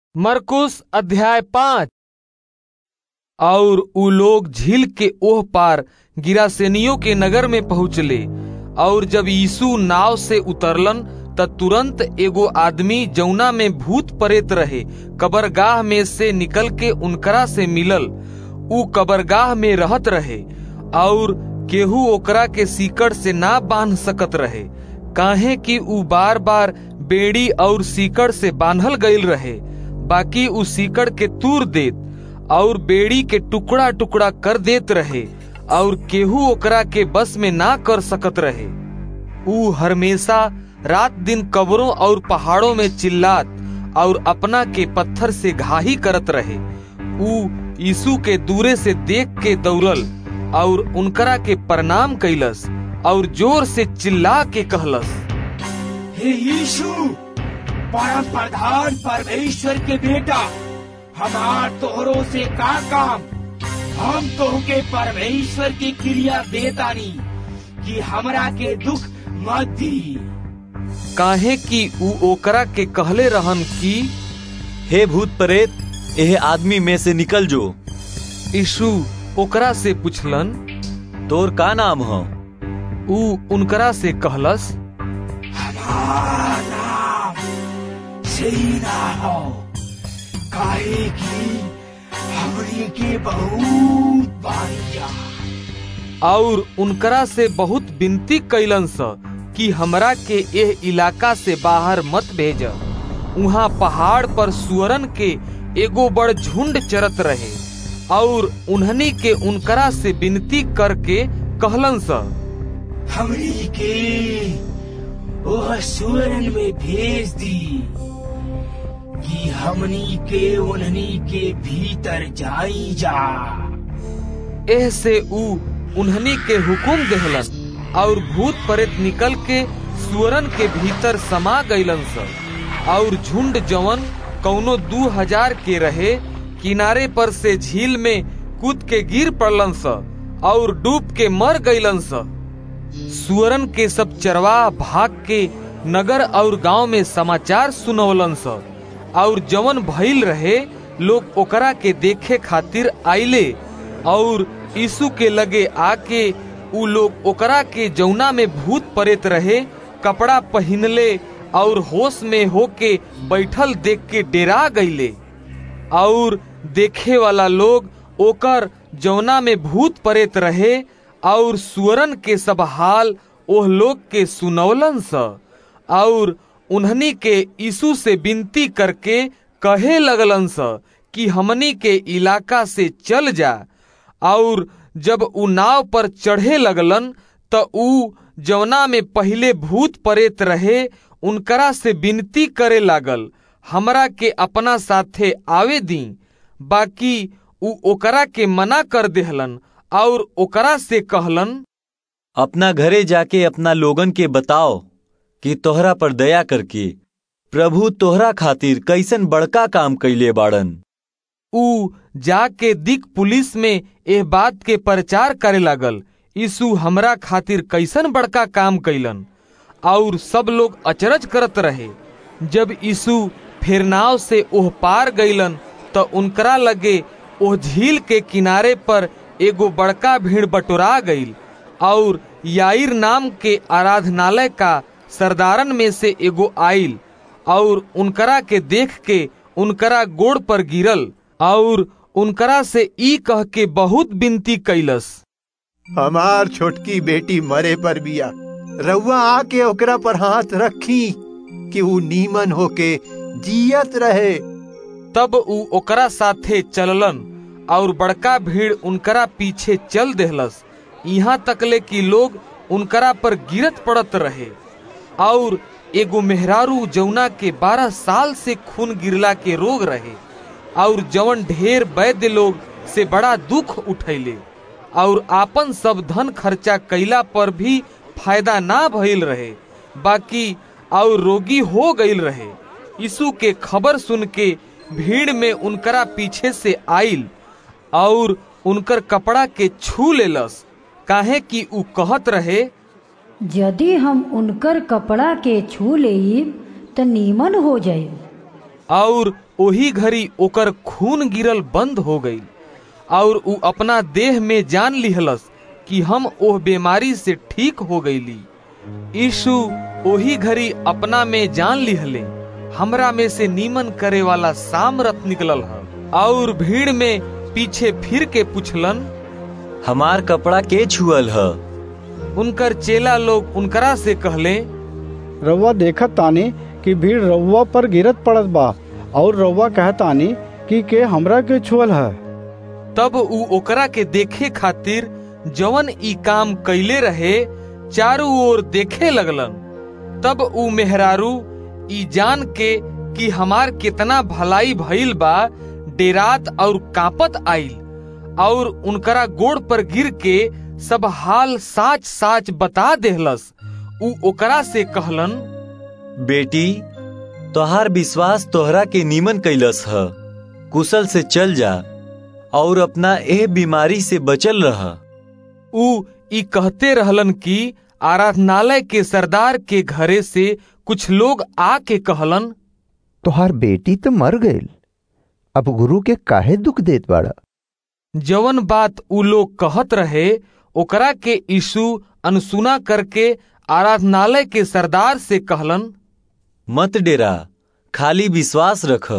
मरकुस अध्याय 5। और उ लोग झील के ओह पार गिरासेनियों के नगर में पहुँचले। और जब यीशु नाव से उतरलन त तुरंत एगो आदमी जौना में भूत प्रेत रहे कबरगाह में से निकल के उनकरा से मिलल। उ कबरगाह में रहत रहे और केहू ओकरा के सीकड़ से ना बांध सकत रहे, काहे कि उ बार बार बेड़ी और सीकड़ से बांधल गईल रहे। बाकी उ सीकड़ के तूर देत और बेड़ी के टुकड़ा टुकड़ा कर देत रहे और केहू ओकरा के बस में ना कर सकत रहे। उ हमेशा रात दिन कब्रों और पहाड़ों में चिल्लात और अपना के पत्थर से घाही करत रहे। उ यीशु के दूरे से देख के दौड़ल और उनकरा के प्रणाम कैलस और जोर से चिल्ला के कहलस, हे यीशु, परम प्रधान परमेश्वर के बेटा, हमार तोहरों से का काम? हम तोहके परमेश्वर की क्रिया देतानी कि हमरा के दुख मत दी। काहे कि उ ओकरा के कहले रहन कि हे भूत प्रेत, एह आदमी में से निकल जो। यीशु ओकरा से पुछलन, तोर का नाम ह? उ उनकरा से कहलस, हमार नाम सही ना हो, काहे कि हमरे के बहुत बारिया। और उनकरा से बहुत विनती कैलन स कि हमरा के एह इलाका से बाहर मत भेज। उहाँ पहाड़ पर सुअरन के एगो बड़ झुंड चरत रहे और उन्हनी के उनकरा से विनती करके कहलन स, हमरी के वह सुअरन में भेज दी कि हमनी के उन्हनी के भीतर जाई जा। एह से उ उन्हनी के हुकुम देहलन और भूत प्रेत निकल के सुअरन के भीतर समा गईलन स। और झुंड जवन कौनो 2000 के रहे किनारे पर से झील में कूद के गिर पड़लन स और डूब के मर गईलन स। सुअरन के सब चरवाह भाग के नगर और गांव में समाचार सुनौलन स और जवन भइल रहे लोग ओकरा के देखे खातिर आइले। और यीशु के लगे आके उ लोग ओकरा के जौना में भूत प्रेत रहे कपड़ा पहिनले और होश में होके बैठल देख के डेरा गईले। और देखे वाला लोग ओकर जौना में भूत प्रेत रहे और सुअरन के सब हाल ओह लोग के सुनौलन स। और उन्हनी के यीशु से विनती करके कहे लगलन स कि हमनी के इलाका से चल जा। और जब उ नाव पर चढ़े लगलन त उ जौना में पहिले भूत प्रेत रहे उनकरा से विनती करे लागल, हमरा के अपना साथे आवे दी। बाकी उ ओकरा के मना कर देहलन और ओकरा से कहलन, अपना घरे जाके अपना लोगन के बताओ कि तोहरा पर दया करके प्रभु तोहरा खातिर कैसन बड़का काम कैले बाड़न। उ जाके दिक पुलिस में एह बात के प्रचार करे लागल, यीशु हमरा खातिर कैसन बड़का काम कैलन। और सब लोग अचरज करत रहे। जब यीशु फिर नाव से ओह पार गईलन त उनकरा लगे ओह झील के किनारे पर एगो बड़का भीड़ बटोरा गईल। और याईर नाम के आराधनालय का सरदारन में से एगो आइल और उनकरा के देख के उनकरा गोड़ पर गिरल और उनकरा से ई कह के बहुत विनती कैलस, हमार छोटकी बेटी मरे पर बिया, रउआ आके ओकरा पर हाथ रखी कि उ नीमन होके जियत रहे। तब उ ओकरा साथे चललन और बड़का भीड़ उनकरा पीछे चल देहलस, यहाँ तकले कि लोग उनकरा पर गिरत पड़त रहे। और एगो मेहरारू जौना के 12 साल से खून गिरला के रोग रहे और जवन ढेर वैद्य लोग से बड़ा दुख उठैले और आपन सब धन खर्चा कैला पर भी फायदा ना भइल रहे, बाकी और रोगी हो गईल रहे। यीशु के खबर सुन के भीड़ में उनकरा पीछे से आइल और उनकर कपड़ा के छू लेलस, काहे कि उ कहत रहे, यदि हम उनकर कपड़ा के छू लेब त नीमन हो जाए। और ओही घड़ी ओकर खून गिरल बंद हो गई और उ अपना देह में जान लिहलस कि हम ओह बीमारी से ठीक हो गईली। यीशु ओही घड़ी अपना में जान लिहले हमरा में से नीमन करे वाला सामरथ निकलल है और भीड़ में पीछे फिर के पूछलन, हमार कपड़ा के छुअल है? उनकर चेला लोग उनकरा से कहले, रउआ देखत तानी कि भीड़ रउआ पर गिरत पड़त बा और रउआ कहतानी कि के हमरा के छुअल है। तब उ ओकरा के देखे खातिर जवन ई काम कैले रहे चारों ओर देखे लगलन। तब उ मेहरारू ई जान के कि हमार कितना भलाई भइल बा डेरात और कांपत आइल और उनकरा गोड़ पर गिर के सब हाल साच साच बता देहलस। उ ओकरा से कहलन, बेटी तोहार विश्वास तोहरा के नीमन कैलस है, कुशल से चल जा और अपना एह बीमारी से बचल रह। उ ई कहते रहलन कि आराधनालय के सरदार के घरे से कुछ लोग आके कहलन, तोहार बेटी तो मर गईल, अब गुरु के काहे दुख देत बाड़ा? जवन बात उ लोग कहत रहे ओकरा के यीशु अनसुना करके आराधनालय के सरदार से कहलन, मत डेरा, खाली विश्वास रख।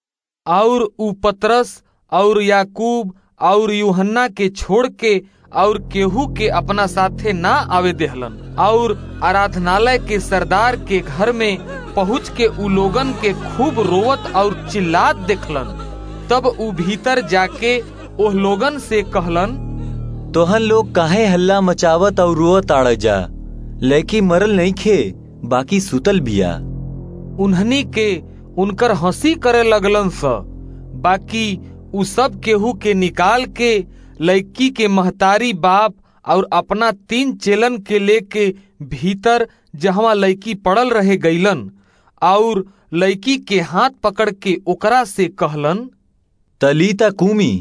और उ पतरस और याकूब और यूहन्ना के छोड़ के और केहू के अपना साथे ना आवे देहलन और आराधनालय के सरदार के घर में पहुँच के उ लोगन के खूब रोवत और चिल्लात देखलन। तब उ भीतर जाके ओह लोगन से कहलन, तोहन लोग काहे हल्ला मचावत और रोवत आड़ जा? लड़की मरल नहीं खे, बाकी सुतल बिया। उन्हनी के उनकर हंसी करे लगलन स। बाकी उ सब केहू के निकाल के लड़की के महतारी बाप और अपना 3 चेलन के लेके भीतर जहाँ लड़की पड़ल रहे गईलन और लड़की के हाथ पकड़ के ओकरा से कहलन, तलीता कुमी,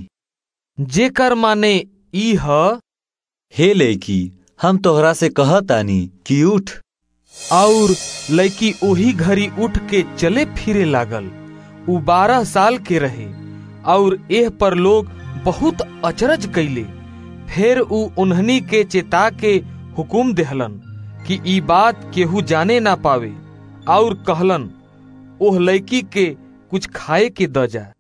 जेकर माने ई ह, हे लड़की हम तोहरा से कहतानी कि उठ। और लड़की ओही घड़ी उठ के चले फिरे लागल। उ 12 साल के रहे और एह पर लोग बहुत अचरज कैले। फिर उ उन्हनी के चेता के हुकुम देहलन कि ई बात केहू जाने ना पावे और कहलन, ओह लड़की के कुछ खाए के द जा।